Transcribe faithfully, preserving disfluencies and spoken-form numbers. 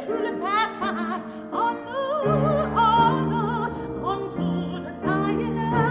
tout le patas, oh no, oh no, on tout the dying